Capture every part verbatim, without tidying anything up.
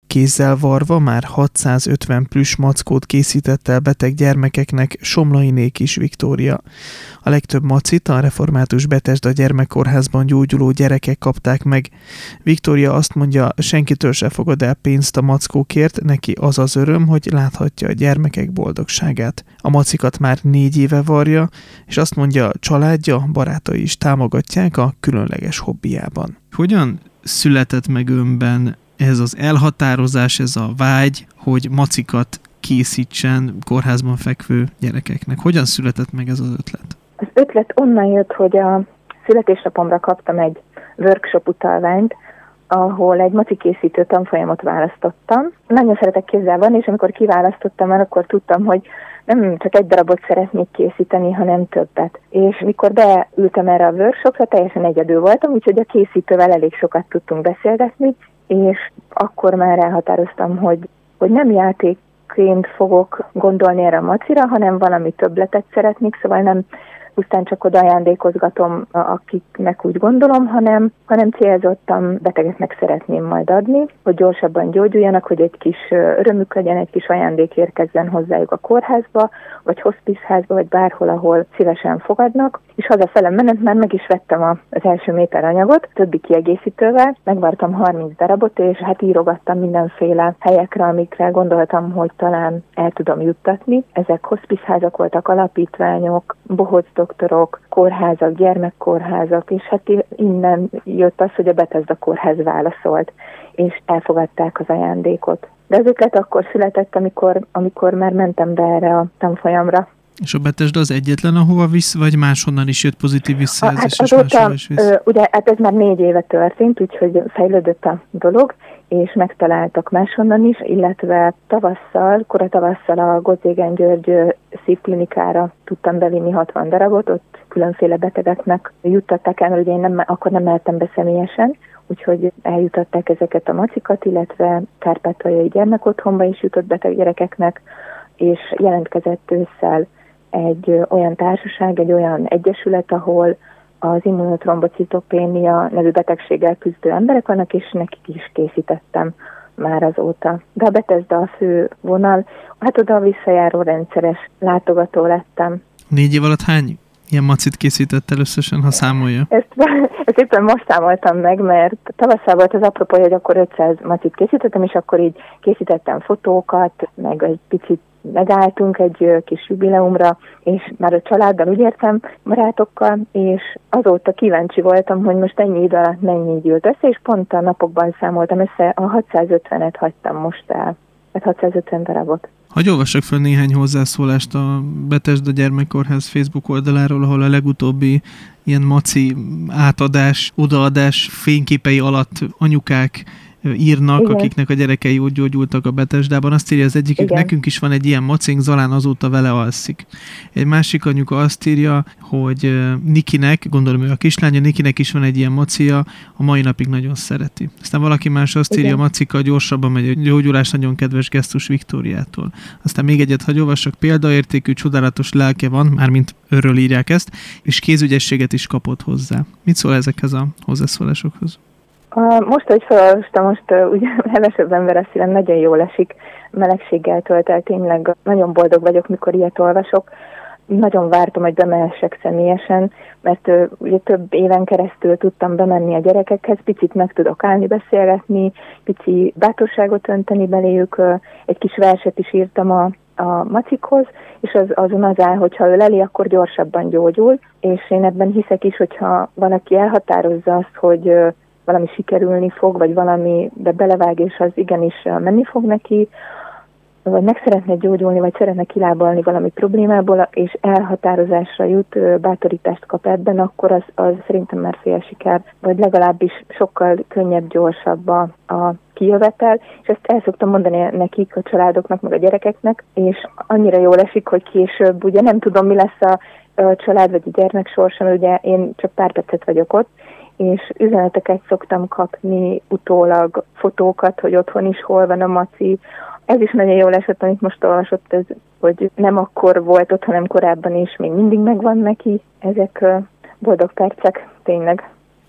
kézzel varva már hatszázötven plüss mackót készített el beteg gyermekeknek Somlainé Kis Viktória. A legtöbb macit a Református Betesda Gyermekkórházban gyógyuló gyerekek kapták meg. Viktória azt mondja, senkitől se fogad el pénzt a mackókért, neki az az öröm, hogy láthatja a gyermekek boldogságát. A macikat már négy éve varja, és azt mondja, családja, barátai is támogatják a különleges hobbiában. Hogyan született meg önben ez az elhatározás, ez a vágy, hogy macikat készítsen kórházban fekvő gyerekeknek? Hogyan született meg ez az ötlet? Az ötlet onnan jött, hogy a születésnapomra kaptam egy workshop utalványt, ahol egy macikészítő tanfolyamot választottam. Nagyon szeretek kézzel vanni, és amikor kiválasztottam már, akkor tudtam, hogy nem csak egy darabot szeretnék készíteni, hanem többet. És mikor beültem erre a workshopra, teljesen egyedül voltam, úgyhogy a készítővel elég sokat tudtunk beszélgetni, és akkor már elhatároztam, hogy, hogy nem játékként fogok gondolni erre a macira, hanem valami többletet szeretnék, szóval nem pusztán csak oda ajándékozgatom, akiknek úgy gondolom, hanem, hanem célzottan betegeknek szeretném majd adni, hogy gyorsabban gyógyuljanak, hogy egy kis örömük legyen, egy kis ajándék érkezzen hozzájuk a kórházba, vagy hospiceházba, vagy bárhol, ahol szívesen fogadnak. És hazafele menet már meg is vettem az első méter anyagot, többi kiegészítővel, megvártam harminc darabot, és hát írogattam mindenféle helyekre, amikre gondoltam, hogy talán el tudom juttatni. Ezek hospiceházak voltak, alapítványok, bohóc doktorok, kórházak, gyermekkórházak, és hát innen jött az, hogy a Betesda kórház válaszolt, és elfogadták az ajándékot. De az ötlet akkor született, amikor, amikor már mentem be erre a tanfolyamra. És a Betesda az egyetlen, ahova visz, vagy máshonnan is jött pozitív visszajelzés, hát és máshova is visz? Ugye, hát ez már négy éve történt, úgyhogy fejlődött a dolog, és megtaláltak máshonnan is, illetve tavasszal, kora tavasszal a Gozdégen György szívklinikára tudtam bevinni hatvan darabot, ott különféle betegeknek juttatták el, mert ugye én nem, akkor nem mehettem be személyesen, úgyhogy eljutatták ezeket a macikat, illetve Kárpátaljai gyermekotthonba is jutott beteg gyerekeknek, és jelentkezett ősszel egy olyan társaság, egy olyan egyesület, ahol az immunotrombocitopénia nevű betegséggel küzdő emberek vannak, és nekik is készítettem már azóta. De a Betesda a fő vonal, hát oda a visszajáró rendszeres látogató lettem. Négy év alatt hány ilyen macit készített összesen, ha számolja? Ezt, ezt éppen most számoltam meg, mert tavasszal volt az apropója, hogy akkor ötszáz macit készítettem, és akkor így készítettem fotókat, meg egy picit megálltunk egy kis jubileumra, és már a családdal, úgy értem, barátokkal, és azóta kíváncsi voltam, hogy most ennyi idő alatt mennyi gyűlt össze, és pont a napokban számoltam össze, a hatszázötvenet hagytam most el, tehát hatszázötven darabot. Hagy olvassak fel néhány hozzászólást a Betesda Gyermekkórház Facebook oldaláról, ahol a legutóbbi ilyen maci átadás, odaadás fényképei alatt anyukák írnak, igen, akiknek a gyerekei úgy gyógyultak a Betesdában. Azt írja az egyikük, nekünk is van egy ilyen macink, Zalán azóta vele alszik. Egy másik anyuka azt írja, hogy Nikinek, gondolom ő a kislánya, Nikinek is van egy ilyen macia, a mai napig nagyon szereti. Aztán valaki más azt írja, igen, macika gyorsabban megy a gyógyulás, nagyon kedves gesztus Viktóriától. Aztán még egyet hagy olvassak, példaértékű, csodálatos lelke van, mármint őről írják ezt, és kézügyességet is kapott hozzá. Mit szól ezekhez a hozzászólásokhoz? A, most, hogy felolvastam, most uh, ugye hevesebb ember a szívem, nagyon jól esik, melegséggel tölt el, tényleg nagyon boldog vagyok, mikor ilyet olvasok. Nagyon vártam, hogy bemehessek személyesen, mert uh, ugye több éven keresztül tudtam bemenni a gyerekekhez, picit meg tudok állni, beszélgetni, pici bátorságot önteni beléjük, uh, egy kis verset is írtam a a macikhoz, és az, azon az áll, hogyha ő leli, akkor gyorsabban gyógyul, és én ebben hiszek is, hogyha valaki elhatározza azt, hogy uh, valami sikerülni fog, vagy valamibe belevág, és az igenis menni fog neki, vagy meg szeretne gyógyulni, vagy szeretne kilábalni valami problémából, és elhatározásra jut, bátorítást kap ebben, akkor az, az szerintem már fél siker, vagy legalábbis sokkal könnyebb, gyorsabb a, a kijövetel, és ezt el szoktam mondani nekik, a családoknak, meg a gyerekeknek, és annyira jól esik, hogy később, ugye nem tudom, mi lesz a, a család, vagy a gyermek sorsa, mert ugye én csak pár percet vagyok ott, és üzeneteket szoktam kapni, utólag fotókat, hogy otthon is hol van a maci. Ez is nagyon jól esett, amit most olvasott, ez, hogy nem akkor volt ott, hanem korábban is, még mindig megvan neki. Ezek boldog percek, tényleg.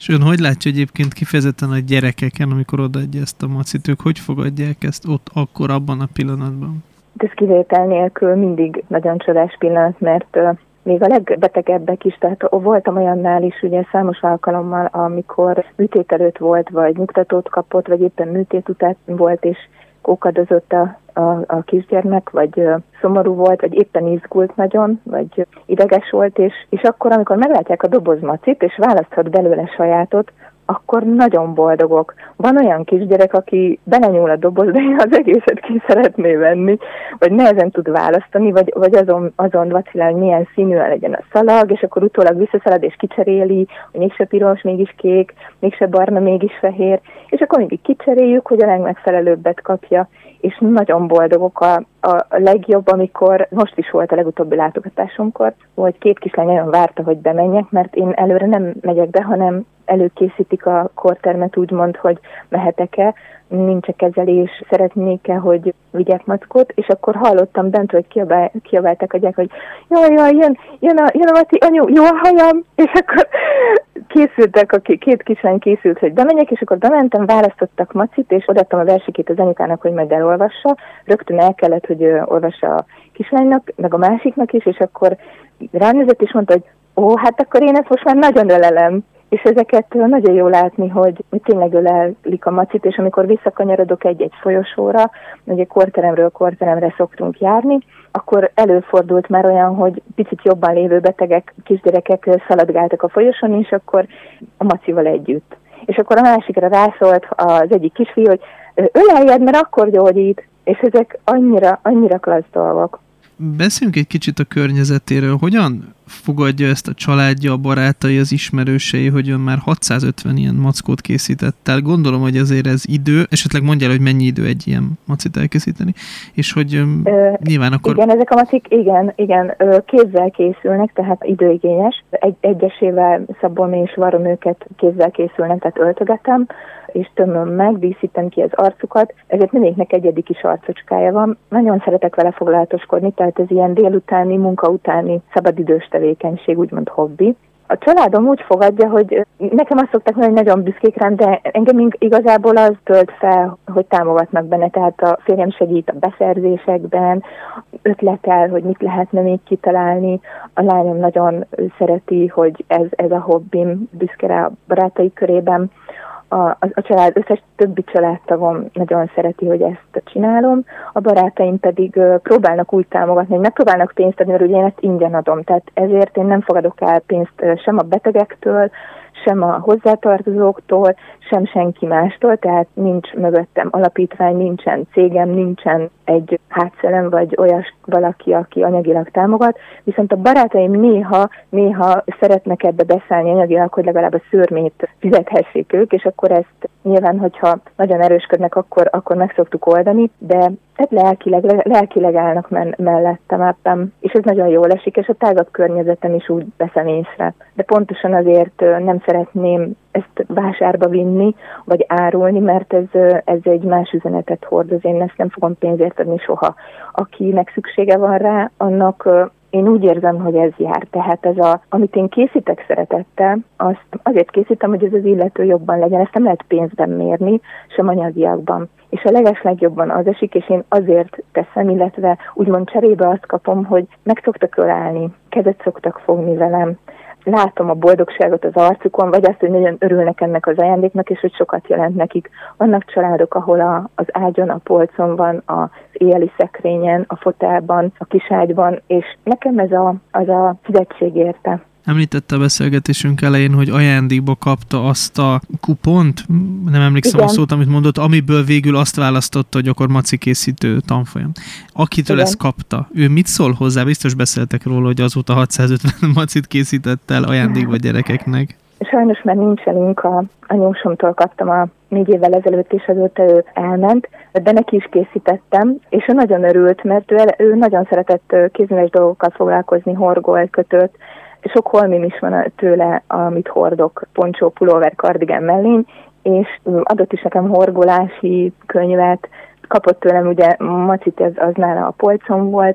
És ön hogy látja egyébként kifejezetten a gyerekeken, amikor odaadja ezt a macit, ők hogy fogadják ezt ott akkor, abban a pillanatban? Ez kivétel nélkül mindig nagyon csodás pillanat, mert uh, még a legbetegebbek is, tehát voltam olyannál is ugye számos alkalommal, amikor műtét előtt volt, vagy nyugtatót kapott, vagy éppen műtét után volt, és kókadozott a, a, a kisgyermek, vagy uh, szomorú volt, vagy éppen izgult nagyon, vagy uh, ideges volt, és, és akkor, amikor meglátják a dobozmacit, és választhat belőle sajátot, akkor nagyon boldogok. Van olyan kisgyerek, aki belenyúl a dobozba, az egészet ki szeretné venni, vagy nehezen tud választani, vagy, vagy azon, azon vacilál, hogy milyen színű legyen a szalag, és akkor utólag visszaszalad és kicseréli, hogy mégse piros, mégis kék, mégse barna, mégis fehér, és akkor mindig kicseréljük, hogy a legmegfelelőbbet kapja, és nagyon boldogok a, a legjobb, amikor most is volt a legutóbbi látogatásomkor, hogy két kislány nagyon várta, hogy bemenjek, mert én előre nem megyek be, hanem előkészítik a kortermet, úgymond, hogy mehetek-e, nincs-e kezelés, szeretnék-e, hogy vigyek mackot, és akkor hallottam bent, hogy kiabál, kiabáltak a gyerek, hogy jaj, jaj, jön, jön a, jön a Maci, anyu, jó a hajam, és akkor készültek, a két kislány készült, hogy bemenjek, és akkor bementem, választottak Macit, és odaadtam a versikét az anyukának, hogy majd elolvassa, rögtön el kellett, hogy olvassa a kislánynak, meg a másiknak is, és akkor ránézett, és mondta, hogy ó, hát akkor én ezt most már nagyon ölelem. És ezeket nagyon jó látni, hogy tényleg ölelik a Macit, és amikor visszakanyarodok egy-egy folyosóra, ugye korteremről korteremre szoktunk járni, akkor előfordult már olyan, hogy picit jobban lévő betegek, kisgyerekek szaladgáltak a folyosón, és akkor a Macival együtt. És akkor a másikra rászólt az egyik kisfiú, hogy öleljed, mert akkor gyógyít, és ezek annyira, annyira klassz dolgok. Beszéljünk egy kicsit a környezetéről. Hogyan fogadja ezt a családja, a barátai, az ismerősei, hogy ön már hatszázötven ilyen mackót készített el? Gondolom, hogy azért ez idő, esetleg mondja el, hogy mennyi idő egy ilyen macit elkészíteni, és hogy ö, nyilván akkor... Igen, ezek a macik, igen, igen, kézzel készülnek, tehát időigényes. Egy, egyesével szabom és varom őket, kézzel készülnek, tehát öltögetem, és tömöm meg, díszítem ki az arcukat, ezért mindegyiknek egyedi kis arcocskája van. Nagyon szeretek vele foglalatoskodni, tehát ez ilyen délutáni, munka utáni szabadidős tevékenység, úgymond hobbi. A családom úgy fogadja, hogy nekem azt szokták mondani, hogy nagyon büszkék rám, de engem igazából az tölt fel, hogy támogatnak benne, tehát a férjem segít a beszerzésekben, ötletel, hogy mit lehetne még kitalálni. A lányom nagyon szereti, hogy ez, ez a hobbim, büszke rá a barátai körében. A, a, a család, összes többi családtagom nagyon szereti, hogy ezt csinálom, a barátaim pedig uh, próbálnak úgy támogatni, hogy megpróbálnak pénzt adni, mert ugye én ezt ingyen adom, tehát ezért én nem fogadok el pénzt uh, sem a betegektől, sem a hozzátartozóktól, sem senki mástól, tehát nincs mögöttem alapítvány, nincsen cégem, nincsen egy hátszelem, vagy olyas valaki, aki anyagilag támogat, viszont a barátaim néha, néha szeretnek ebbe beszállni anyagilag, hogy legalább a szőrmét fizethessék ők, és akkor ezt nyilván, hogyha nagyon erősködnek, akkor, akkor meg szoktuk oldani, de tehát lelkileg, lelkileg állnak men- mellettem ebben, és ez nagyon jól esik, és a tágabb környezetem is úgy veszem észre. De pontosan azért nem szeretném ezt vásárba vinni, vagy árulni, mert ez, ez egy más üzenetet hordoz, én ezt nem fogom pénzért adni soha. Akinek szüksége van rá, annak én úgy érzem, hogy ez jár. Tehát ez a, amit én készítek szeretettel, azt azért készítem, hogy ez az illető jobban legyen. Ezt nem lehet pénzben mérni, sem anyagiakban. És a legeslegjobban az esik, és én azért teszem, illetve úgymond cserébe azt kapom, hogy meg szoktak ölelni, kezet szoktak fogni velem, látom a boldogságot az arcukon, vagy azt, hogy nagyon örülnek ennek az ajándéknak, és hogy sokat jelent nekik. Vannak családok, ahol a, az ágyon, a polcon van, az éjjeli szekrényen, a fotelban, a kiságyban, és nekem ez a, az a fizetség érte. Említette a beszélgetésünk elején, hogy ajándékba kapta azt a kupont, nem emlékszem Igen. a szót, amit mondott, amiből végül azt választotta, hogy akkor maci készítő tanfolyam. Akitől Igen. ezt kapta, ő mit szól hozzá? Biztos beszéltek róla, hogy azóta hatszázötven macit készített el ajándékba gyerekeknek. Sajnos már nincs velünk, a anyósomtól kaptam a négy évvel ezelőtt, és azóta ő elment, de neki is készítettem, és ő nagyon örült, mert ő, ő nagyon szeretett kézműves dolgokkal foglalkozni, horgolt, kötött, sok holmim is van tőle, amit hordok, poncsó, pulóver, kardigán mellény, és adott is nekem horgolási könyvet, kapott tőlem, ugye macit, ez az nála a polcon volt,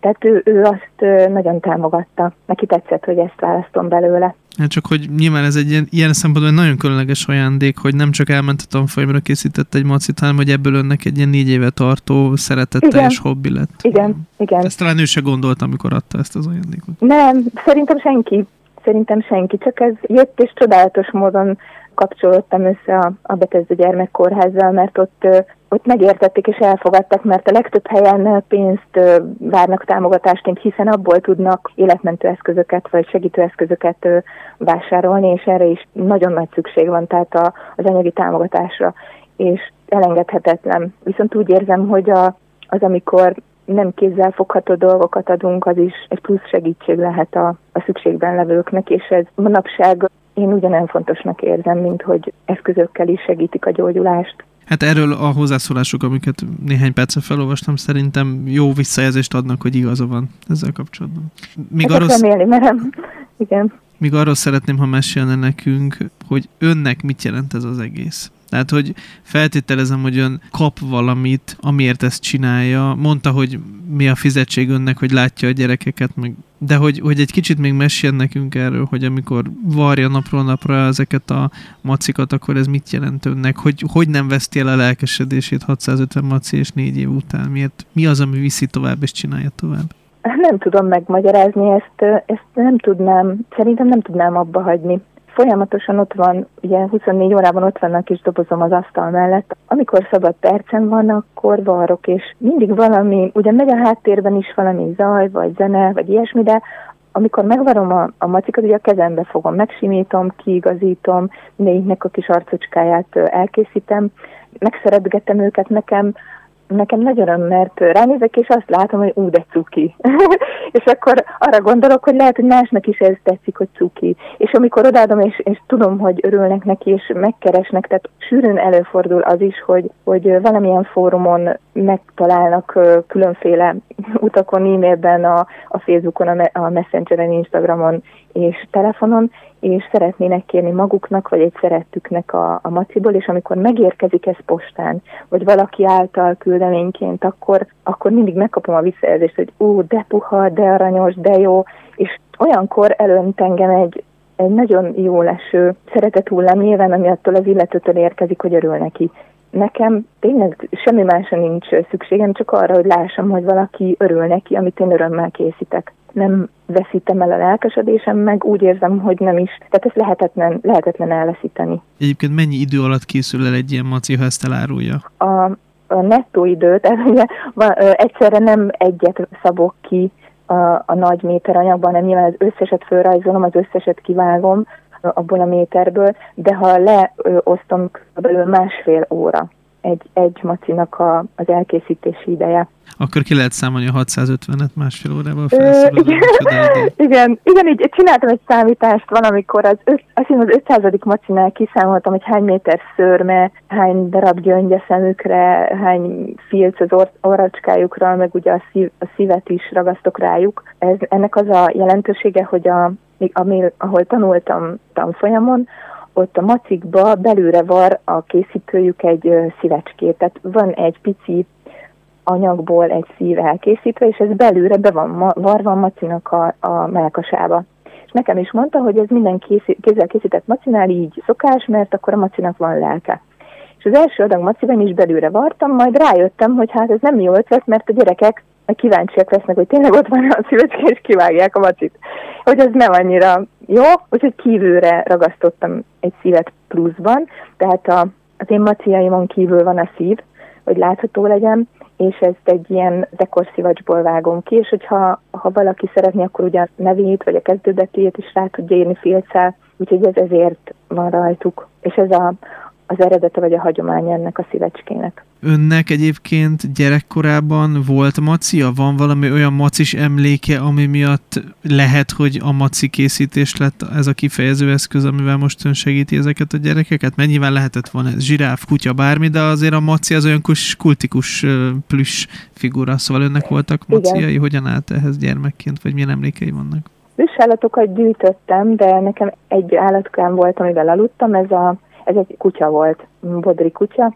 Tehát ő, ő azt nagyon támogatta. Neki tetszett, hogy ezt választom belőle. Hát csak, hogy nyilván ez egy ilyen, ilyen szempontból egy nagyon különleges ajándék, hogy nem csak elment a tanfolyamra, készített egy macit, hanem hogy ebből önnek egy ilyen négy éve tartó, szeretetteljes hobbi lett. Igen, igen. Ezt talán ő se gondolt, amikor adta ezt az ajándékot. Nem, szerintem senki. Szerintem senki. Csak ez jött, és csodálatos módon kapcsolódtam össze a, a Bethesda Gyermekkórházzal, mert ott, ott megértették és elfogadtak, mert a legtöbb helyen pénzt várnak támogatásként, hiszen abból tudnak életmentő eszközöket vagy segítő eszközöket vásárolni, és erre is nagyon nagy szükség van, tehát a, az anyagi támogatásra, és elengedhetetlen. Viszont úgy érzem, hogy a, az, amikor nem kézzelfogható dolgokat adunk, az is egy plusz segítség lehet a, a szükségben levőknek, és ez manapság én ugyanolyan fontosnak érzem, mint hogy eszközökkel is segítik a gyógyulást. Hát erről a hozzászólások, amiket néhány percre felolvastam, szerintem jó visszajelzést adnak, hogy igaza van ezzel kapcsolatban. Még hát arról, remélni, mert igen. Még arról szeretném, ha mesélne nekünk, hogy önnek mit jelent ez az egész. Tehát, hogy feltételezem, hogy ön kap valamit, amiért ezt csinálja. Mondta, hogy mi a fizetség önnek, hogy látja a gyerekeket, meg... de hogy, hogy egy kicsit még meséljen nekünk erről, hogy amikor varja napról napra ezeket a macikat, akkor ez mit jelent önnek? Hogy, hogy nem veszti el a lelkesedését hatszázötven maci és négy év után? Miért? Mi az, ami viszi tovább és csinálja tovább? Nem tudom megmagyarázni ezt, ezt nem tudnám, szerintem nem tudnám abba hagyni. Folyamatosan ott van, ugye huszonnégy órában ott vannak is dobozom az asztal mellett. Amikor szabad percem van, akkor varrok, és mindig valami, ugye megy a háttérben is valami zaj, vagy zene, vagy ilyesmi, de amikor megvarom a, a macikat, ugye a kezembe fogom, megsimítom, kiigazítom, mindegyiknek a kis arcocskáját elkészítem, megszeretgetem őket, nekem Nekem nagy öröm, mert ránézek, és azt látom, hogy ú, de cuki. És akkor arra gondolok, hogy lehet, hogy másnak is ez tetszik, hogy cuki. És amikor odaadom, és, és tudom, hogy örülnek neki, és megkeresnek, tehát sűrűn előfordul az is, hogy, hogy valamilyen fórumon megtalálnak különféle utakon, e-mailben, a, a Facebookon, a, a Messengeren, Instagramon és telefonon, és szeretnének kérni maguknak, vagy egy szerettüknek a, a maciból, és amikor megérkezik ez postán, vagy valaki által küldeményként, akkor, akkor mindig megkapom a visszajelzést, hogy ú, de puha, de aranyos, de jó, és olyankor elönt engem egy, egy nagyon jó leső szeretet hullám, nyilván, ami attól az illetőtől érkezik, hogy örül neki. Nekem tényleg semmi másra nincs szükségem, csak arra, hogy lássam, hogy valaki örül neki, amit én örömmel készítek. Nem veszítem el a lelkesedésem, meg úgy érzem, hogy nem is. Tehát ezt lehetetlen, lehetetlen elveszíteni. Egyébként mennyi idő alatt készül el egy ilyen maci, ha ezt elárulja? A, a nettó idő, tehát ugye egyszerre nem egyet szabok ki a, a nagy méteranyagban, hanem nyilván az összeset fölrajzolom, az összeset kivágom abból a méterből, de ha leosztom belőle másfél óra egy, egy macinak a, az elkészítési ideje. Akkor ki lehet számolni a hatszázötvenet másfél órával felszabadulni. Igen, igen, igen, így csináltam egy számítást valamikor, az öt, azt hiszem az ötszázadik macinál kiszámoltam, hogy hány méter szőrme, hány darab gyöngy a szemükre, hány filc az or- orracskájukra, meg ugye a, szív, a szívet is ragasztok rájuk. Ez, ennek az a jelentősége, hogy a, ami, ahol tanultam tanfolyamon, ott a macikba belülre var a készítőjük egy ö, szívecskét. Tehát van egy pici anyagból egy szív elkészítve, és ez belülre be van ma, varva a macinak a, a mellkasába. És nekem is mondta, hogy ez minden készít, kézzel készített macinál így szokás, mert akkor a macinak van lelke. És az első adag maciben is belülre vartam, majd rájöttem, hogy hát ez nem jó ötlet, mert a gyerekek kíváncsiak lesznek, hogy tényleg ott van a szívecske, és kivágják a macit. Hogy ez nem annyira jó, úgyhogy kívülre ragasztottam egy szívet pluszban, tehát a, az én maciaimon kívül van a szív, hogy látható legyen, és ezt egy ilyen dekorszívacsból vágom ki, és hogyha ha valaki szeretné, akkor ugye a nevét, vagy a kezdőbetűjét is rá tudja írni filccel, úgyhogy ez ezért van rajtuk. És ez a, az eredete, vagy a hagyomány ennek a szívecskének. Önnek egyébként gyerekkorában volt macia? Van valami olyan macis emléke, ami miatt lehet, hogy a maci készítés lett ez a kifejező eszköz, amivel most ön segíti ezeket a gyerekeket? Mert nyilván lehetett volna ez zsiráf, kutya, bármi, de azért a maci az olyan kultikus plüss figura. Szóval önnek voltak maciai? Igen. Hogyan állt ehhez gyermekként, vagy milyen emlékei vannak? Plüssállatokat gyűjtöttem, de nekem egy állatkám volt, amivel aludtam, ez, a, ez egy kutya volt, bodri kutya,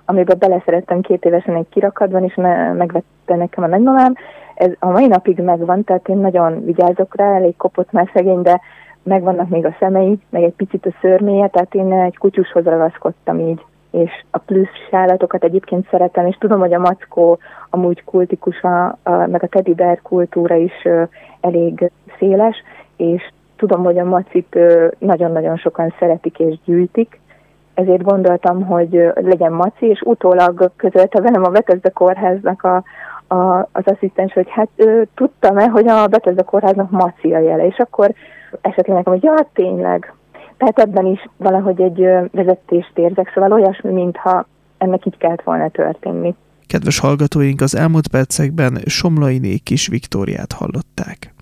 amiben beleszerettem két évesen egy kirakatban, és me- megvette nekem a nagymamám. Ez a mai napig megvan, tehát én nagyon vigyázok rá, elég kopott már szegény, de megvannak még a szemei, meg egy picit a szőrméje, tehát én egy kutyushoz ragaszkodtam így, és a plüss állatokat egyébként szeretem, és tudom, hogy a mackó amúgy kultikus, a, a, meg a teddy bear kultúra is ö, elég széles, és tudom, hogy a macit ö, nagyon-nagyon sokan szeretik és gyűjtik, ezért gondoltam, hogy ö, legyen maci, és utólag közölte velem a Bethesda kórháznak a, a, az asszisztens, hogy hát ö, tudtam-e, hogy a Bethesda kórháznak maci a jele, és akkor esetleg nekem, hogy ja, tényleg. Tehát ebben is valahogy egy vezetést érzek, szóval olyasmi, mintha ennek így kellett volna történni. Kedves hallgatóink, az elmúlt percekben Somlainé Kis Viktóriát hallották.